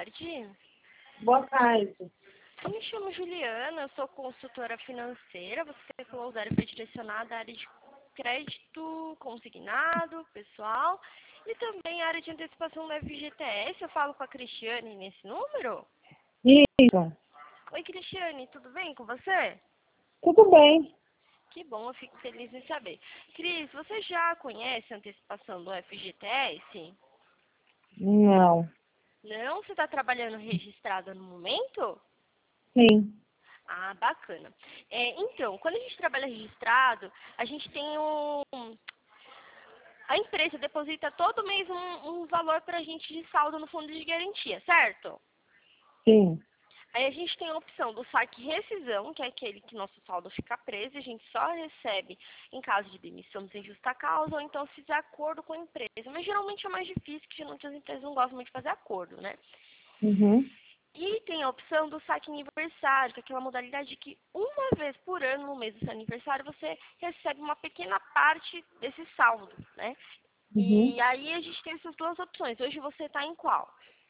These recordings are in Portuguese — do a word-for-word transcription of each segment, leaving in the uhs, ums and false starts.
tarde. Boa tarde. Eu me chamo Juliana, eu sou consultora financeira. Você falou usar foi direcionada à área de crédito consignado, pessoal, e também a área de antecipação do F G T S. Eu falo com a Cristiane nesse número? Isso. Oi, Cristiane, tudo bem com você? Tudo bem. Que bom, eu fico feliz em saber. Cris, você já conhece a antecipação do F G T S? Não. Não? Você está trabalhando registrada no momento? Sim. Ah, bacana. É, então, quando a gente trabalha registrado, a gente tem um... A empresa deposita todo mês um, um valor para a gente de saldo no fundo de garantia, certo? Sim. Aí a gente tem a opção do saque rescisão, que é aquele que nosso saldo fica preso, e a gente só recebe em caso de demissão sem justa causa, ou então se fizer acordo com a empresa. Mas geralmente é mais difícil, porque geralmente as empresas não gostam muito de fazer acordo, né? Uhum. E tem a opção do saque aniversário, que é aquela modalidade que uma vez por ano, no mês do seu aniversário, você recebe uma pequena parte desse saldo, né? Uhum. E aí a gente tem essas duas opções. Hoje você está em qual?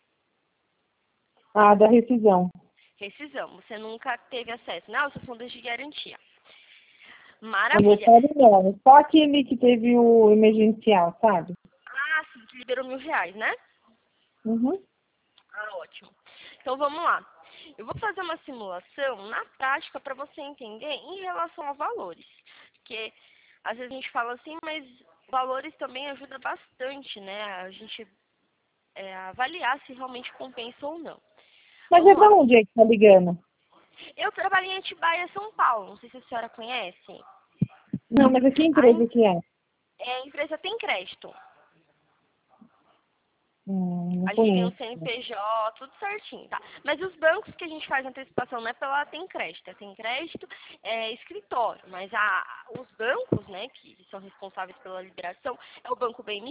Ah, da rescisão. Rescisão. Você nunca teve acesso, né? Aos seus fundos de garantia. Maravilha. Aniversário não. Só aquele que teve o emergencial, sabe? Ah, sim, que liberou mil reais, né? Uhum. Ah, ótimo. Então vamos lá. Eu vou fazer uma simulação na prática para você entender em relação a valores. Porque às vezes a gente fala assim, mas valores também ajuda bastante, né? A gente é, avaliar se realmente compensa ou não. Mas é Vamos da lá. onde é que tá ligando? Eu trabalhei em Atibaia, São Paulo. Não sei se a senhora conhece. Não, mas que A, empresa em- que é? é, a empresa tem crédito. Hum, não A gente tem o conheço. C N P J, tudo certinho, tá? Mas os bancos que a gente faz antecipação não é pela Tem Crédito, é Tem Crédito, é escritório. Mas a, os bancos, né, que são responsáveis pela liberação, é o Banco B M